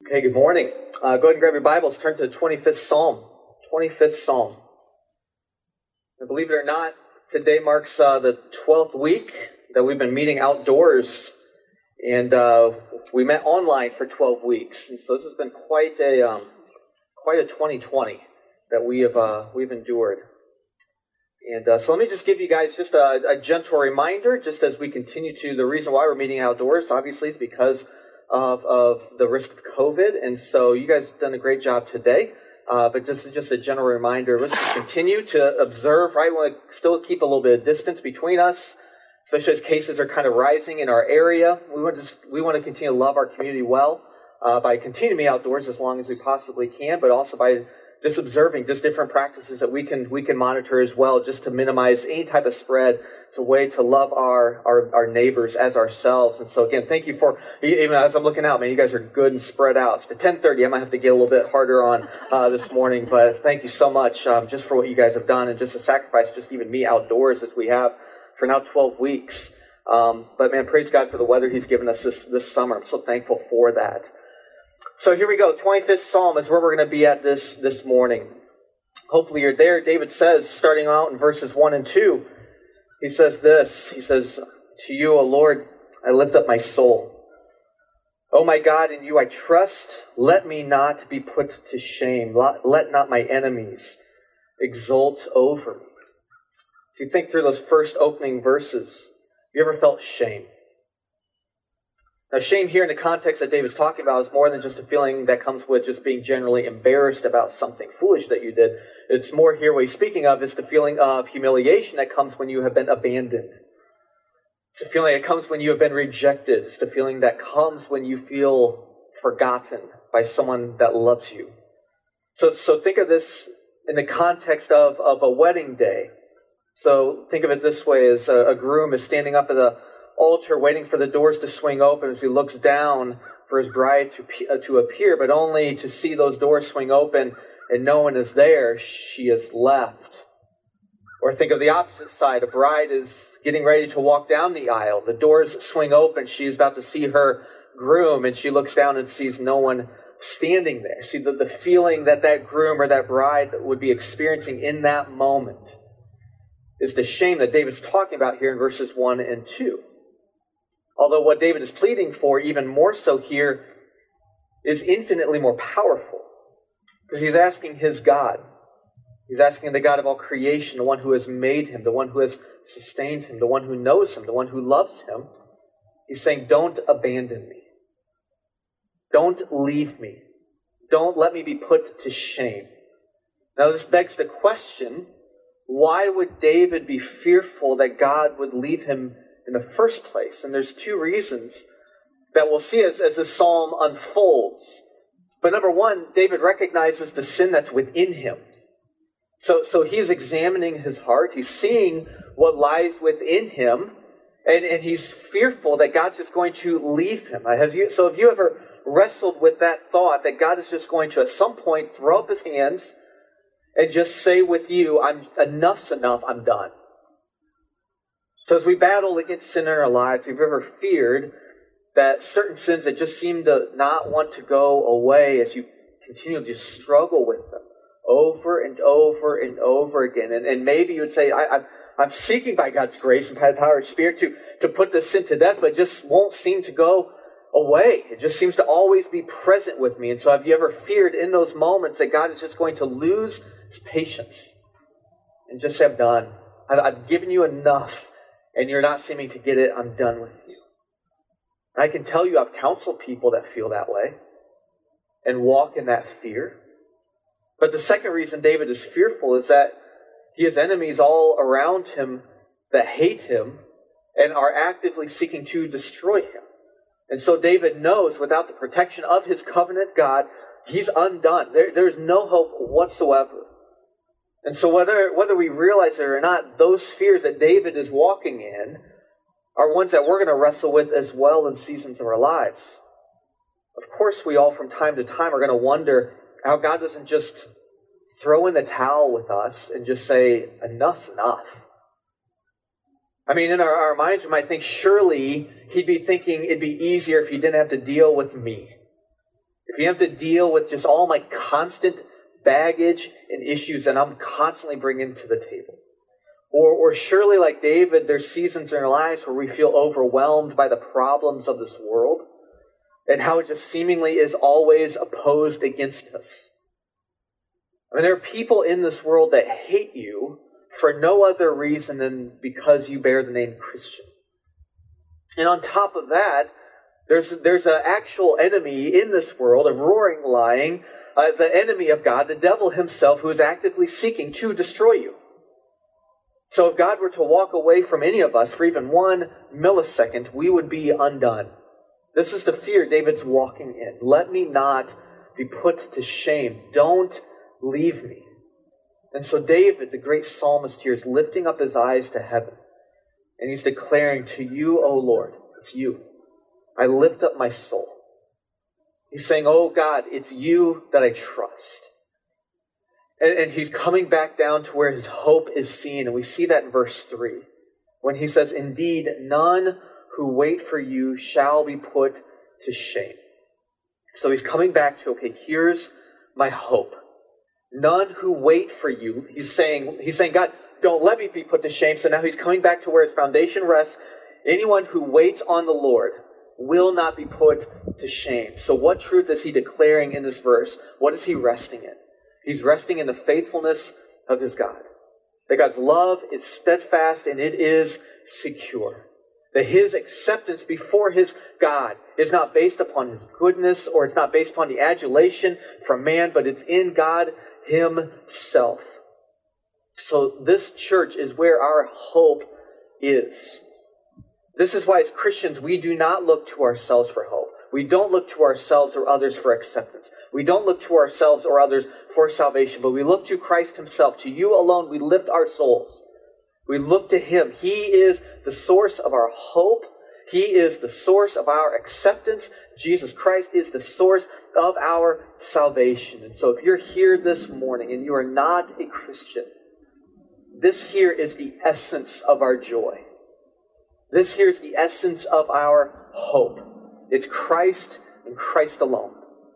Okay, good morning. Go ahead and grab your Bibles. Turn to the 25th Psalm. 25th Psalm. And believe it or not, today marks the 12th week that we've been meeting outdoors. And we met online for 12 weeks. And so this has been quite a 2020 that we've endured. And so let me just give you guys just a gentle reminder, just as we continue to, the reason why we're meeting outdoors, obviously, is because of the risk of COVID. And so you guys have done a great job today. But just a general reminder, let's just continue to observe, right? We want to still keep a little bit of distance between us, especially as cases are kind of rising in our area. We want to continue to love our community well by continuing to be outdoors as long as we possibly can, but also by just observing just different practices that we can monitor as well, just to minimize any type of spread. It's a way to love our neighbors as ourselves. And so again, thank you for, even as I'm looking out, man, you guys are good and spread out. It's to 10:30. I might have to get a little bit harder on this morning, but thank you so much just for what you guys have done and just the sacrifice, just even me outdoors as we have for now 12 weeks. But man, praise God for the weather He's given us this summer. I'm so thankful for that. So here we go. 25th Psalm is where we're going to be at this morning. Hopefully you're there. David says, starting out in verses 1 and 2, he says this. He says, "To you, O Lord, I lift up my soul. O my God, in you I trust. Let me not be put to shame. Let not my enemies exult over me." If you think through those first opening verses, have you ever felt shame? Now, shame here in the context that David's talking about is more than just a feeling that comes with just being generally embarrassed about something foolish that you did. It's more here what he's speaking of is the feeling of humiliation that comes when you have been abandoned. It's a feeling that comes when you have been rejected. It's the feeling that comes when you feel forgotten by someone that loves you. So think of this in the context of a wedding day. So think of it this way, as a groom is standing up at the altar waiting for the doors to swing open as he looks down for his bride to appear, but only to see those doors swing open and no one is there. She is left. Or think of the opposite side. A bride is getting ready to walk down the aisle. The doors swing open. She is about to see her groom and she looks down and sees no one standing there. See, the feeling that groom or that bride would be experiencing in that moment is the shame that David's talking about here in verses 1 and 2. Although what David is pleading for, even more so here, is infinitely more powerful. Because he's asking his God. He's asking the God of all creation, the one who has made him, the one who has sustained him, the one who knows him, the one who loves him. He's saying, don't abandon me. Don't leave me. Don't let me be put to shame. Now this begs the question, why would David be fearful that God would leave him in the first place? And there's two reasons that we'll see as this psalm unfolds. But number one, David recognizes the sin that's within him. So he's examining his heart. He's seeing what lies within him. And he's fearful that God's just going to leave him. Have you ever wrestled with that thought that God is just going to at some point throw up his hands and just say with you, enough's enough, I'm done? So as we battle against sin in our lives, have you ever feared that certain sins that just seem to not want to go away as you continue to just struggle with them over and over and over again? And maybe you would say, I'm seeking by God's grace and by the power of Spirit to put this sin to death, but it just won't seem to go away. It just seems to always be present with me. And so have you ever feared in those moments that God is just going to lose his patience and just say, I'm done. I've given you enough. And you're not seeming to get it, I'm done with you. I can tell you I've counseled people that feel that way and walk in that fear. But the second reason David is fearful is that he has enemies all around him that hate him and are actively seeking to destroy him. And so David knows without the protection of his covenant God, he's undone. There's no hope whatsoever. And so whether we realize it or not, those fears that David is walking in are ones that we're going to wrestle with as well in seasons of our lives. Of course, we all from time to time are going to wonder how God doesn't just throw in the towel with us and just say, enough's enough. I mean, in our minds, we might think, surely he'd be thinking it'd be easier if he didn't have to deal with me. if you have to deal with just all my constant baggage and issues that I'm constantly bringing to the table. Or surely, like David, there's seasons in our lives where we feel overwhelmed by the problems of this world and how it just seemingly is always opposed against us. I mean, there are people in this world that hate you for no other reason than because you bear the name Christian. And on top of that, there's an actual enemy in this world, a roaring lion, the enemy of God, the devil himself, who is actively seeking to destroy you. So if God were to walk away from any of us for even 1 millisecond, we would be undone. This is the fear David's walking in. Let me not be put to shame. Don't leave me. And so David, the great psalmist here, is lifting up his eyes to heaven. And he's declaring, to you, O Lord, it's you. I lift up my soul. He's saying, oh God, it's you that I trust. And he's coming back down to where his hope is seen. And we see that in verse 3. When he says, indeed, none who wait for you shall be put to shame. So he's coming back to, okay, here's my hope. None who wait for you. He's saying, God, don't let me be put to shame. So now he's coming back to where his foundation rests. Anyone who waits on the Lord will not be put to shame. So what truth is he declaring in this verse? What is he resting in? He's resting in the faithfulness of his God. That God's love is steadfast and it is secure. That his acceptance before his God is not based upon his goodness or it's not based upon the adulation from man, but it's in God himself. So this church is where our hope is. This is why as Christians, we do not look to ourselves for hope. We don't look to ourselves or others for acceptance. We don't look to ourselves or others for salvation, but we look to Christ himself. To you alone, we lift our souls. We look to him. He is the source of our hope. He is the source of our acceptance. Jesus Christ is the source of our salvation. And so if you're here this morning and you are not a Christian, this here is the essence of our joy. This here is the essence of our hope. It's Christ and Christ alone.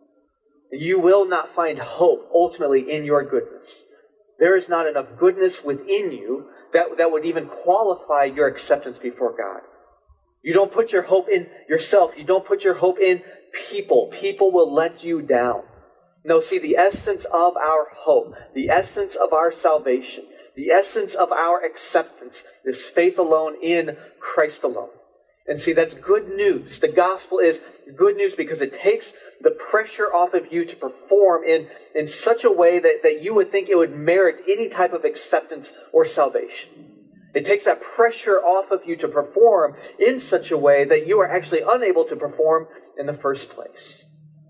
You will not find hope ultimately in your goodness. There is not enough goodness within you that would even qualify your acceptance before God. You don't put your hope in yourself. You don't put your hope in people. People will let you down. No, see, the essence of our hope, the essence of our salvation, the essence of our acceptance is faith alone in Christ alone. And see, that's good news. The gospel is good news because it takes the pressure off of you to perform in such a way that you would think it would merit any type of acceptance or salvation. It takes that pressure off of you to perform in such a way that you are actually unable to perform in the first place.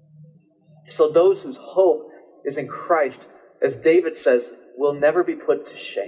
So those whose hope is in Christ, as David says, will never be put to shame.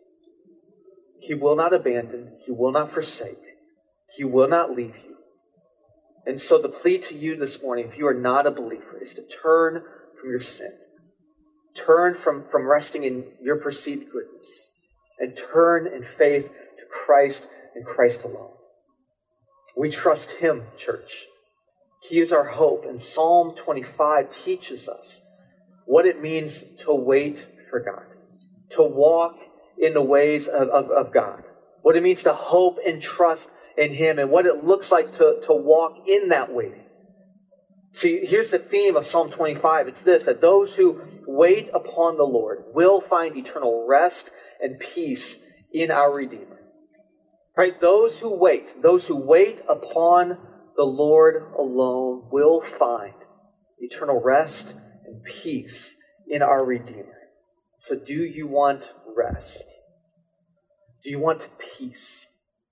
He will not abandon. He will not forsake. He will not leave you. And so the plea to you this morning, if you are not a believer, is to turn from your sin. Turn from resting in your perceived goodness. And turn in faith to Christ and Christ alone. We trust him, church. He is our hope. And Psalm 25 teaches us what it means to wait for God. To walk in the ways of God. What it means to hope and trust in him and what it looks like to walk in that waiting. See, here's the theme of Psalm 25. It's this, that those who wait upon the Lord will find eternal rest and peace in our Redeemer. Right? Those who wait upon the Lord alone will find eternal rest and peace in our Redeemer. So do you want rest? Do you want peace?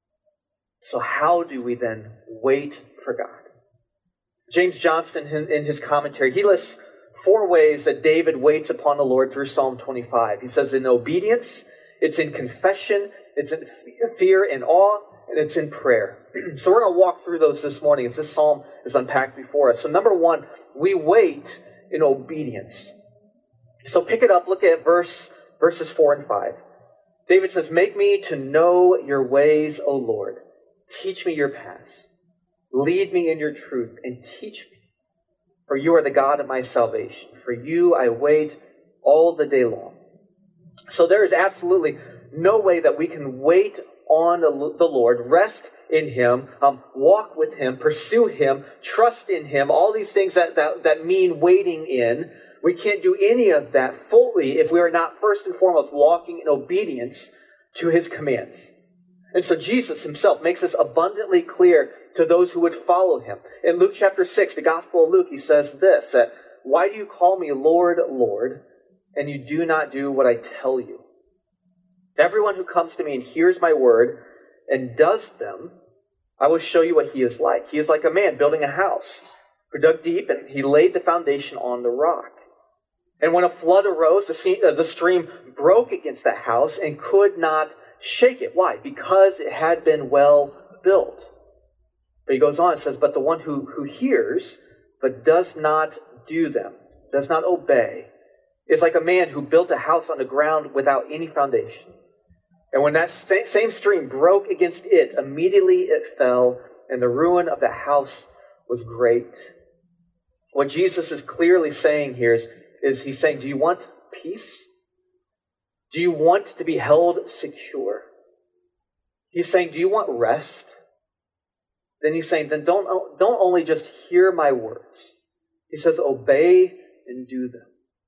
So how do we then wait for God? James Johnston, in his commentary, he lists 4 ways that David waits upon the Lord through Psalm 25. He says in obedience, it's in confession, it's in fear and awe, and it's in prayer. So we're going to walk through those this morning as this psalm is unpacked before us. So number 1, we wait in obedience. So pick it up, look at verses 4 and 5. David says, make me to know your ways, O Lord. Teach me your paths. Lead me in your truth and teach me. for you are the God of my salvation. For you I wait all the day long. So there is absolutely no way that we can wait on the Lord, rest in Him, walk with Him, pursue Him, trust in Him, all these things that mean waiting in. We can't do any of that fully if we are not first and foremost walking in obedience to His commands. And so Jesus Himself makes this abundantly clear to those who would follow Him. In Luke chapter 6, the Gospel of Luke, He says this, that, why do you call me Lord, Lord, and you do not do what I tell you? Everyone who comes to me and hears my word and does them, I will show you what he is like. He is like a man building a house who dug deep and he laid the foundation on the rock. And when a flood arose, the stream broke against that house and could not shake it. Why? Because it had been well built. But he goes on and says, but the one who hears but does not do them, does not obey, is like a man who built a house on the ground without any foundation. And when that same stream broke against it, immediately it fell, and the ruin of the house was great. What Jesus is clearly saying here is he's saying, do you want peace? Do you want to be held secure? He's saying, do you want rest? Then he's saying, then don't only just hear my words. He says, obey and do them.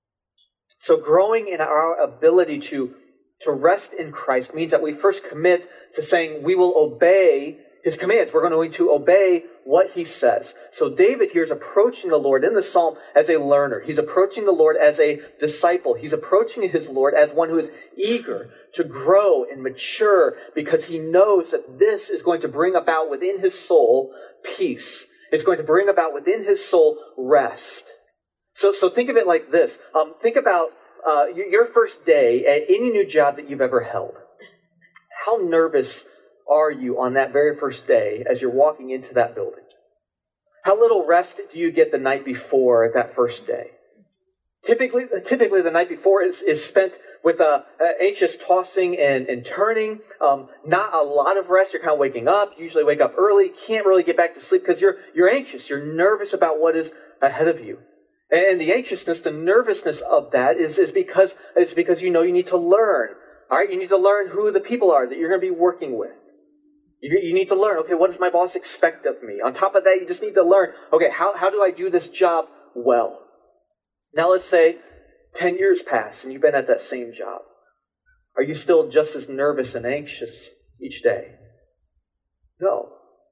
So growing in our ability to rest in Christ means that we first commit to saying we will obey His commands. We're going to obey what He says. So David here is approaching the Lord in the psalm as a learner. He's approaching the Lord as a disciple. He's approaching his Lord as one who is eager to grow and mature because he knows that this is going to bring about within his soul peace. It's going to bring about within his soul rest. So think of it like this. Think about your first day at any new job that you've ever held. How nervous are you on that very first day as you're walking into that building? How little rest do you get the night before that first day? Typically the night before is spent with anxious tossing and turning. Not a lot of rest. You're kind of waking up. You usually wake up early. Can't really get back to sleep because you're anxious. You're nervous about what is ahead of you. And the anxiousness, the nervousness of that is because you know you need to learn. All right, you need to learn who the people are that you're going to be working with. You need to learn, okay, what does my boss expect of me? On top of that, you just need to learn, okay, how do I do this job well? Now let's say 10 years pass and you've been at that same job. Are you still just as nervous and anxious each day? No.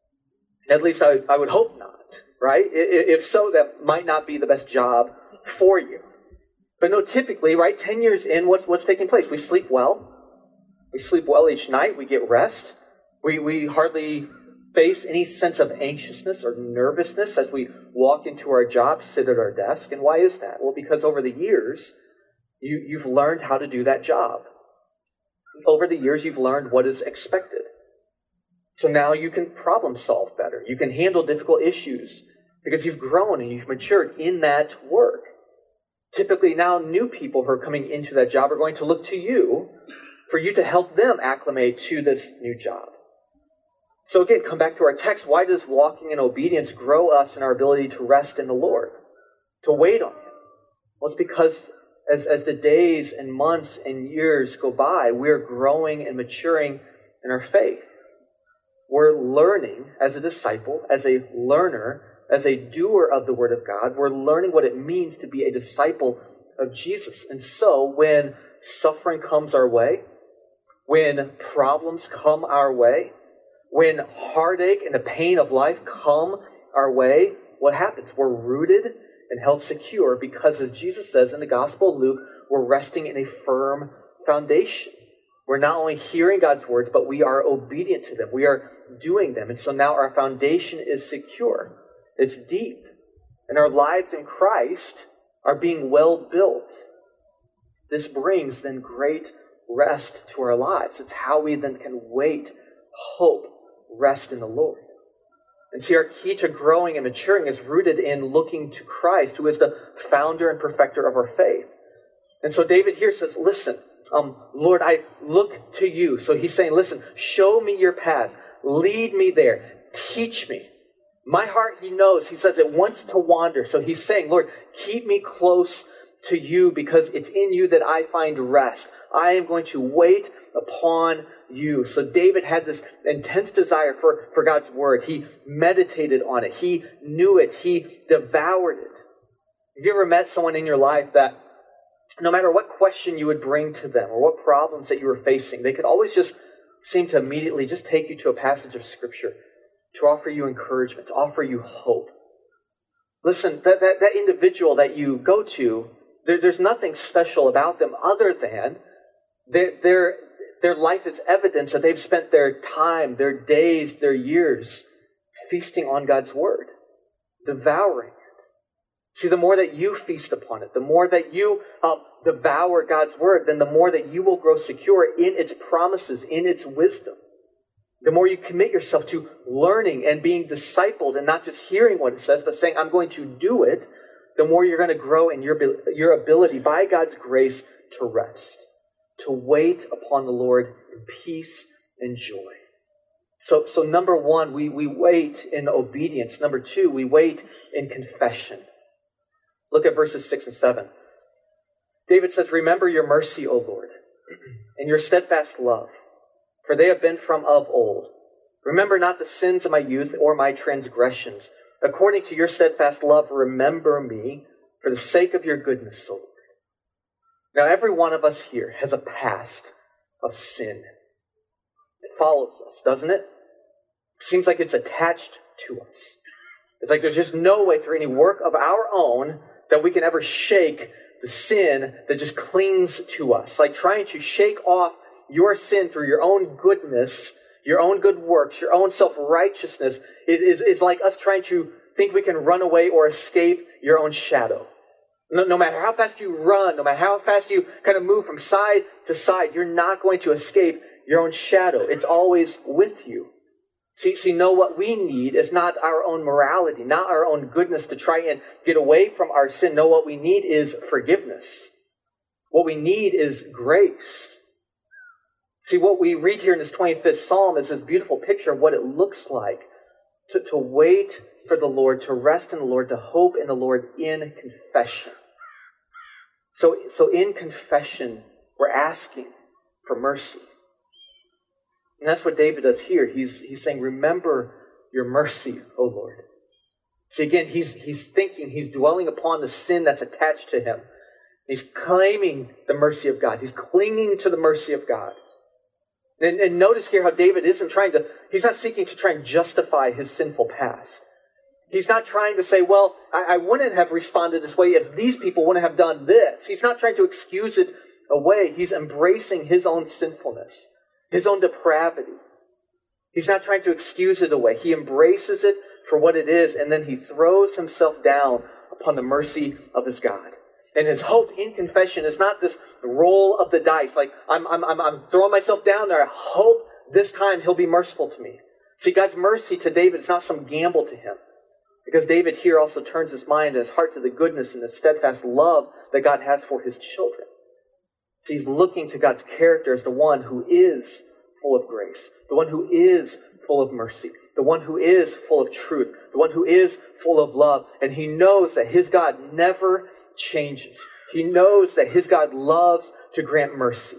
At least I would hope not. Right? If so, that might not be the best job for you. But no, typically, right, 10 years in, what's taking place? We sleep well. We sleep well each night. We get rest. We hardly face any sense of anxiousness or nervousness as we walk into our job, sit at our desk. And why is that? Well, because over the years, you've learned how to do that job. Over the years, you've learned what is expected. So now you can problem solve better. You can handle difficult issues because you've grown and you've matured in that work. Typically now new people who are coming into that job are going to look to you for you to help them acclimate to this new job. So again, come back to our text. Why does walking in obedience grow us in our ability to rest in the Lord, to wait on Him? Well, it's because as the days and months and years go by, we're growing and maturing in our faith. We're learning as a disciple, as a learner, as a doer of the Word of God. We're learning what it means to be a disciple of Jesus. And so when suffering comes our way, when problems come our way, when heartache and the pain of life come our way, what happens? We're rooted and held secure because, as Jesus says in the Gospel of Luke, we're resting in a firm foundation. We're not only hearing God's words, but we are obedient to them. We are doing them. And so now our foundation is secure. It's deep. And our lives in Christ are being well built. This brings then great rest to our lives. It's how we then can wait, hope, rest in the Lord. And see, our key to growing and maturing is rooted in looking to Christ, who is the founder and perfecter of our faith. And so David here says, listen, Lord, I look to you. So he's saying, listen, show me your path. Lead me there. Teach me. My heart, he knows, he says it wants to wander. So he's saying, Lord, keep me close to you because it's in you that I find rest. I am going to wait upon you. So David had this intense desire for God's word. He meditated on it. He knew it. He devoured it. Have you ever met someone in your life that no matter what question you would bring to them or what problems that you were facing, they could always just seem to immediately just take you to a passage of Scripture to offer you encouragement, to offer you hope? Listen, that individual that you go to, there's nothing special about them other than their life is evidence that they've spent their time, their days, their years feasting on God's word, devouring it. See, the more that you feast upon it, the more that you devour God's word, then the more that you will grow secure in its promises, in its wisdom. The more you commit yourself to learning and being discipled and not just hearing what it says, but saying, I'm going to do it, the more you're going to grow in your ability by God's grace to rest, to wait upon the Lord in peace and joy. So number one, we wait in obedience. Number two, we wait in confession. Look at verses 6 and 7. David says, remember your mercy, O Lord, and your steadfast love, for they have been from of old. Remember not the sins of my youth or my transgressions. According to your steadfast love, remember me for the sake of your goodness, O Lord. Now, every one of us here has a past of sin. It follows us, doesn't it? It seems like it's attached to us. It's like there's just no way through any work of our own that we can ever shake the sin that just clings to us. Like trying to shake off your sin through your own goodness, your own good works, your own self-righteousness is like us trying to think we can run away or escape your own shadow. No matter how fast you run, no matter how fast you kind of move from side to side, you're not going to escape your own shadow. It's always with you. See, what we need is not our own morality, not our own goodness to try and get away from our sin. No, what we need is forgiveness. What we need is grace. See, what we read here in this 25th Psalm is this beautiful picture of what it looks like to wait for the Lord, to rest in the Lord, to hope in the Lord in confession. So in confession, we're asking for mercy. And that's what David does here. He's saying, remember your mercy, O Lord. See, again, he's thinking, he's dwelling upon the sin that's attached to him. He's claiming the mercy of God. He's clinging to the mercy of God. And notice here how David he's not seeking to try and justify his sinful past. He's not trying to say, well, I wouldn't have responded this way if these people wouldn't have done this. He's not trying to excuse it away. He's embracing his own sinfulness, his own depravity. He's not trying to excuse it away. He embraces it for what it is, and then he throws himself down upon the mercy of his God. And his hope in confession is not this roll of the dice, like I'm throwing myself down there. I hope this time he'll be merciful to me. See, God's mercy to David is not some gamble to him, because David here also turns his mind and his heart to the goodness and the steadfast love that God has for his children. So he's looking to God's character as the one who is full of grace, the one who is full of mercy, the one who is full of truth, the one who is full of love. And he knows that his God never changes. He knows that his God loves to grant mercy.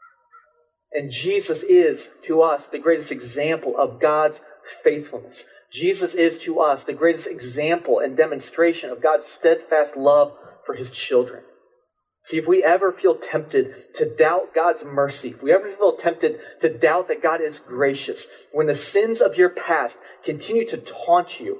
And Jesus is, to us, the greatest example of God's faithfulness. Jesus is, to us, the greatest example and demonstration of God's steadfast love for his children. See, if we ever feel tempted to doubt God's mercy, if we ever feel tempted to doubt that God is gracious, when the sins of your past continue to taunt you,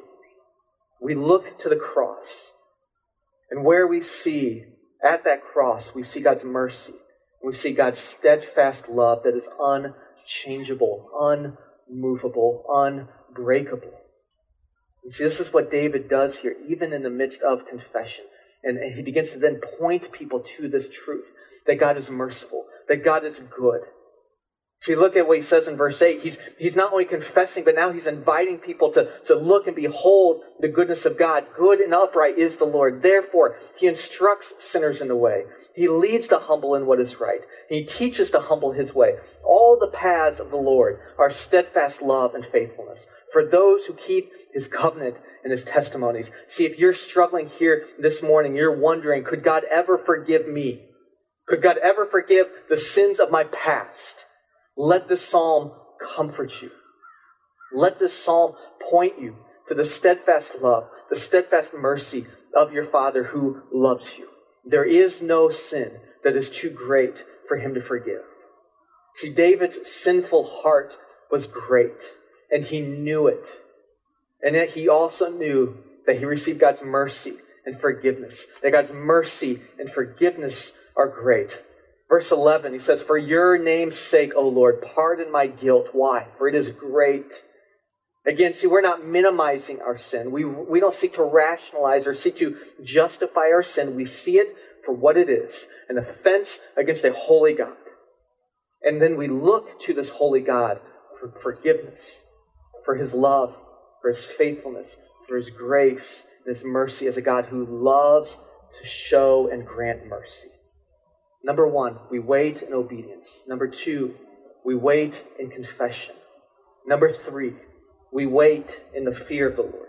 we look to the cross. And where we see, at that cross, we see God's mercy. We see God's steadfast love that is unchangeable, unmovable, unbreakable. And see, this is what David does here, even in the midst of confession. And he begins to then point people to this truth, that God is merciful, that God is good. See, look at what he says in verse 8. He's not only confessing, but now he's inviting people to look and behold the goodness of God. Good and upright is the Lord. Therefore, he instructs sinners in the way. He leads the humble in what is right. He teaches the humble his way. All the paths of the Lord are steadfast love and faithfulness for those who keep his covenant and his testimonies. See, if you're struggling here this morning, you're wondering, could God ever forgive me? Could God ever forgive the sins of my past? Let this psalm comfort you. Let this psalm point you to the steadfast love, the steadfast mercy of your Father who loves you. There is no sin that is too great for him to forgive. See, David's sinful heart was great, and he knew it. And yet he also knew that he received God's mercy and forgiveness, that God's mercy and forgiveness are great. Verse 11, he says, for your name's sake, O Lord, pardon my guilt. Why? For it is great. Again, see, we're not minimizing our sin. We don't seek to rationalize or seek to justify our sin. We see it for what it is, an offense against a holy God. And then we look to this holy God for forgiveness, for his love, for his faithfulness, for his grace, and his mercy as a God who loves to show and grant mercy. Number one, we wait in obedience. Number two, we wait in confession. Number three, we wait in the fear of the Lord.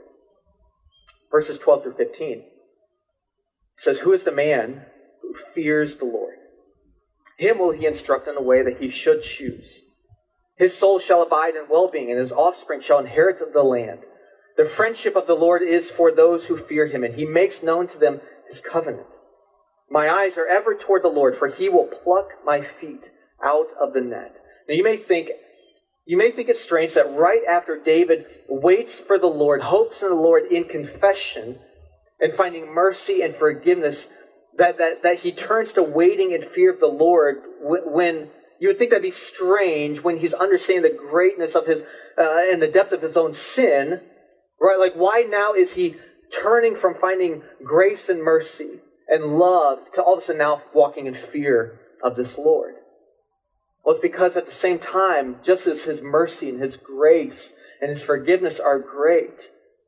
Verses 12 through 15 says, who is the man who fears the Lord? Him will he instruct in the way that he should choose. His soul shall abide in well-being, and his offspring shall inherit the land. The friendship of the Lord is for those who fear him, and he makes known to them his covenant. My eyes are ever toward the Lord, for he will pluck my feet out of the net. Now you may think it's strange that right after David waits for the Lord, hopes in the Lord in confession, and finding mercy and forgiveness, that he turns to waiting in fear of the Lord when you would think that'd be strange when he's understanding the greatness of his and the depth of his own sin, right? Like, why now is he turning from finding grace and mercy and love to all of a sudden now walking in fear of this Lord? Well, it's because at the same time, just as his mercy and his grace and his forgiveness are great,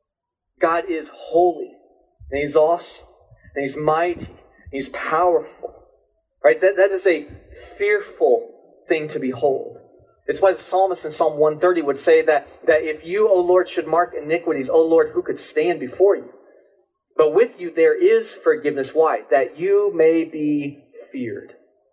God is holy, and he's awesome, and he's mighty, and he's powerful, right? That is a fearful thing to behold. It's why the psalmist in Psalm 130 would say that if you, O Lord, should mark iniquities, O Lord, who could stand before you? But with you there is forgiveness. Why? That you may be feared.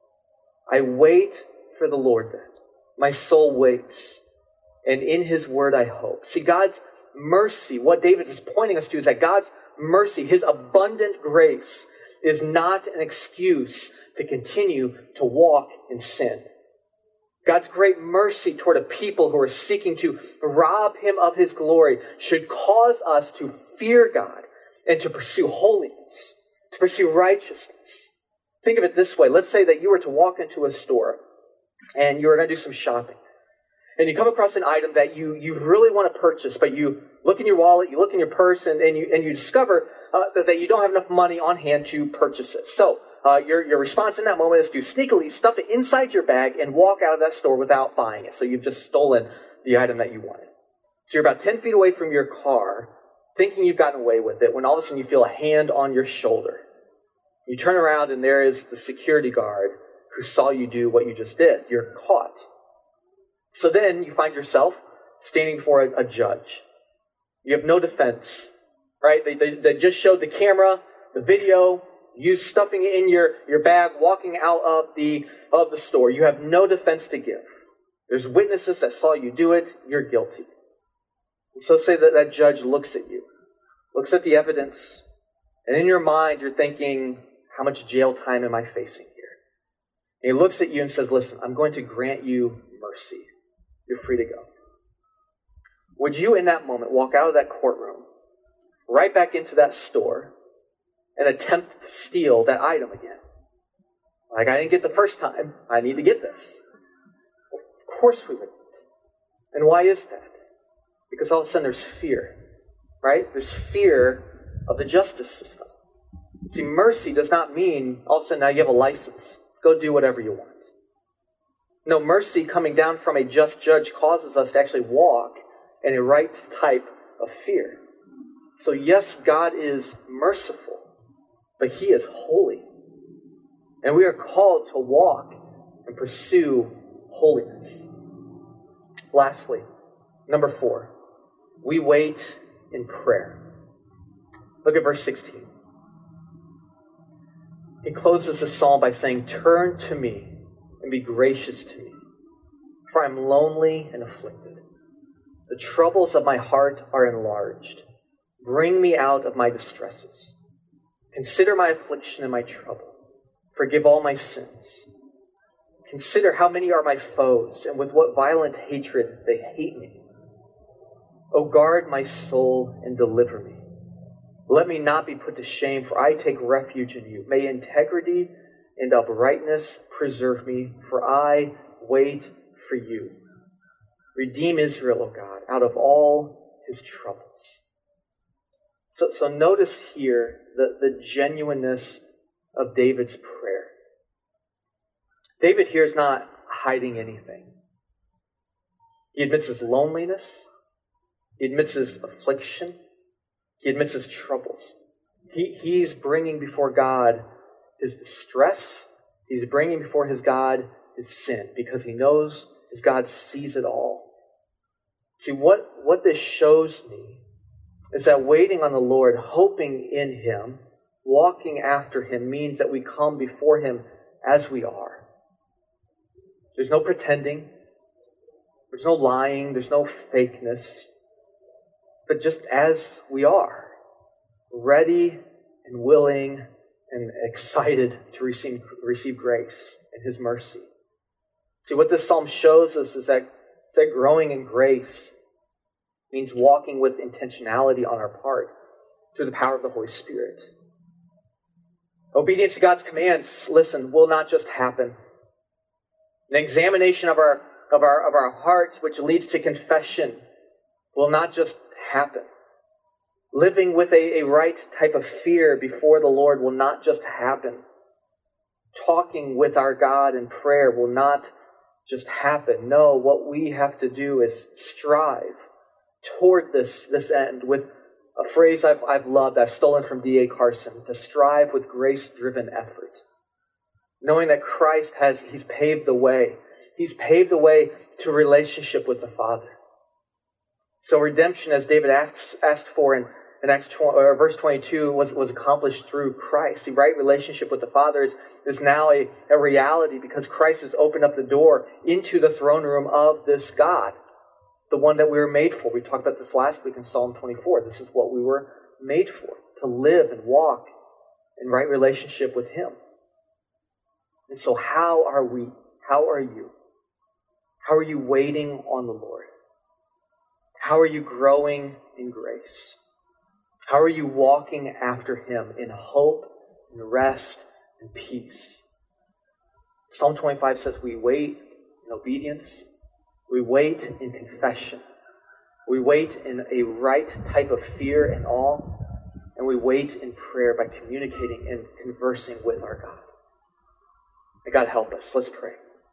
I wait for the Lord then. My soul waits, and in his word I hope. See, God's mercy, what David is pointing us to is that God's mercy, his abundant grace, is not an excuse to continue to walk in sin. God's great mercy toward a people who are seeking to rob him of his glory should cause us to fear God and to pursue holiness, to pursue righteousness. Think of it this way. Let's say that you were to walk into a store and you were going to do some shopping. And you come across an item that you really want to purchase, but you look in your wallet, you look in your purse, and you discover that you don't have enough money on hand to purchase it. So your response in that moment is to sneakily stuff it inside your bag and walk out of that store without buying it. So you've just stolen the item that you wanted. So you're about 10 feet away from your car, thinking you've gotten away with it, when all of a sudden you feel a hand on your shoulder. You turn around and there is the security guard who saw you do what you just did. You're caught. So then you find yourself standing before a judge. You have no defense, right? They just showed the camera, the video, you stuffing it in your bag, walking out of the store. You have no defense to give. There's witnesses that saw you do it. You're guilty. And so say that judge looks at you, looks at the evidence, and in your mind you're thinking, how much jail time am I facing here? And he looks at you and says, listen, I'm going to grant you mercy. You're free to go. Would you in that moment walk out of that courtroom, right back into that store, and attempt to steal that item again? Like, I didn't get the first time. I need to get this. Well, of course we wouldn't. And why is that? Because all of a sudden there's fear, right? There's fear of the justice system. See, mercy does not mean all of a sudden now you have a license. Go do whatever you want. No, mercy coming down from a just judge causes us to actually walk in a right type of fear. So yes, God is merciful, but he is holy. And we are called to walk and pursue holiness. Lastly, number 4, we wait in prayer. Look at verse 16. He closes the psalm by saying, "Turn to me and be gracious to me, for I am lonely and afflicted. The troubles of my heart are enlarged. Bring me out of my distresses. Consider my affliction and my trouble. Forgive all my sins. Consider how many are my foes, and with what violent hatred they hate me. O guard my soul and deliver me. Let me not be put to shame, for I take refuge in you. May integrity and uprightness preserve me, for I wait for you. Redeem Israel, O God, out of all his troubles." So notice here the genuineness of David's prayer. David here is not hiding anything. He admits his loneliness. He admits his affliction. He admits his troubles. He's bringing before God his distress. He's bringing before his God his sin, because he knows his God sees it all. See, what this shows me is that waiting on the Lord, hoping in him, walking after him, means that we come before him as we are. There's no pretending. There's no lying. There's no fakeness. But just as we are, ready and willing and excited to receive grace and his mercy. See, what this psalm shows us is that growing in grace means walking with intentionality on our part through the power of the Holy Spirit. Obedience to God's commands, listen, will not just happen. An examination of our hearts, which leads to confession, will not just happen. Living with a right type of fear before the Lord will not just happen. Talking with our God in prayer will not just happen. No, what we have to do is strive toward this end with a phrase I've loved, I've stolen from D.A. Carson, to strive with grace-driven effort. Knowing that Christ he's paved the way. He's paved the way to relationship with the Father. So redemption, as David asked for in verse 22, was accomplished through Christ. The right relationship with the Father is now a reality because Christ has opened up the door into the throne room of this God, the one that we were made for. We talked about this last week in Psalm 24. This is what we were made for, to live and walk in right relationship with him. And so how are we? How are you? How are you waiting on the Lord? How are you growing in grace? How are you walking after him in hope and rest and peace? Psalm 25 says we wait in obedience. We wait in confession. We wait in a right type of fear and awe. And we wait in prayer by communicating and conversing with our God. May God help us. Let's pray.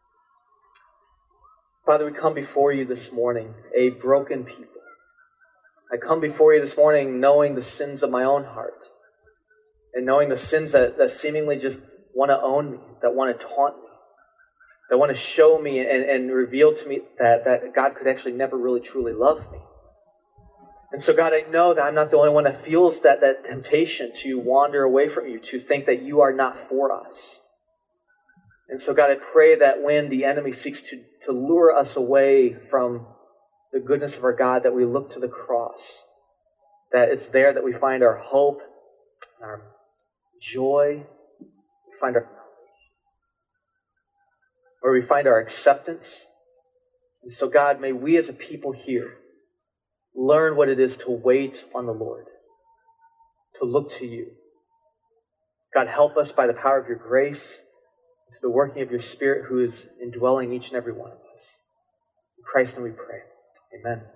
Father, we come before you this morning, a broken people. I come before you this morning knowing the sins of my own heart and knowing the sins that seemingly just want to own me, that want to taunt me, that want to show me and reveal to me that God could actually never really truly love me. And so, God, I know that I'm not the only one that feels that temptation to wander away from you, to think that you are not for us. And so, God, I pray that when the enemy seeks to lure us away from the goodness of our God, that we look to the cross, that it's there that we find our hope, our joy, we find our where we find our acceptance. And so, God, may we as a people here learn what it is to wait on the Lord, to look to you. God, help us by the power of your grace, to the working of your Spirit who is indwelling each and every one of us. In Christ's name we pray. Amen.